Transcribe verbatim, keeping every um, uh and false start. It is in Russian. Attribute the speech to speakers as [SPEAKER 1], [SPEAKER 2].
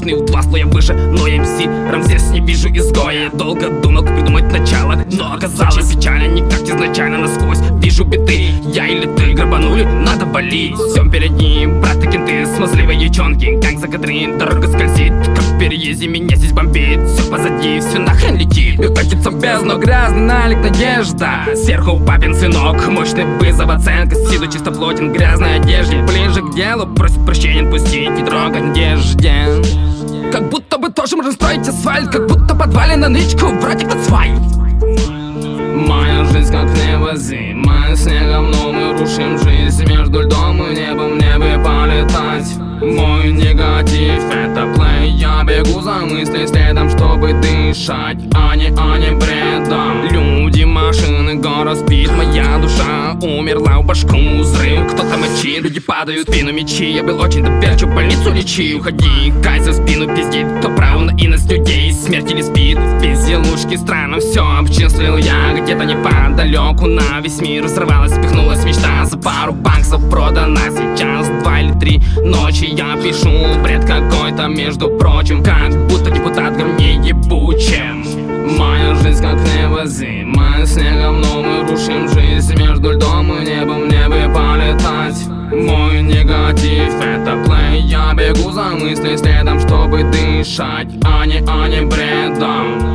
[SPEAKER 1] Мощный в два слоя выше, но эм си Рамзес не вижу изгоя. Долго думал, как придумать начало, но оказалось печально, не как изначально. Насквозь вижу биты, я или ты грабанули, надо валить. Все перед ним, браты кенты, смазливые девчонки, как за кадрин, дорога скользит, как в переезде, меня здесь бомбит. Все позади, все нахрен летит, и катится в бездну, грязный налик надежда. Сверху папин сынок, мощный вызов, оценка, сиду чисто плотен, грязной одежде. Ближе к делу, просит прощения, отпустить, не трогать надежде. Как будто бы тоже можно строить асфальт, как будто подвали на нычку, вроде как свай.
[SPEAKER 2] Моя жизнь как небо зима, снегом, но мы рушим жизнь. Между льдом и небом, мне бы полетать. Мой негатив — это плей. Я бегу за мыслей следом, чтобы дышать, а не, а не бредом. Люди, машины, город спит, моя душа умерла, в башку взрыв. Кто-то мочит, люди падают, в спину мечи. Я был очень доверчив, больницу лечи. Уходи, Кай за спину пиздит, кто прав на иность людей, смерть или спит. Безделушки, странно все обчислил я. Где-то неподалеку на весь мир взорвалась, спихнулась мечта. За пару баксов продана сейчас два или три ночи. Я пишу бред какой-то, между прочим, как будто депутат громней ебучим. Моя жизнь как небо зима, снегом, но мы рушим жизнь. Между льдом и небом, мне бы полетать. Мой негатив — это плей. Я бегу за мыслей следом, чтобы дышать, а не, а не бредом.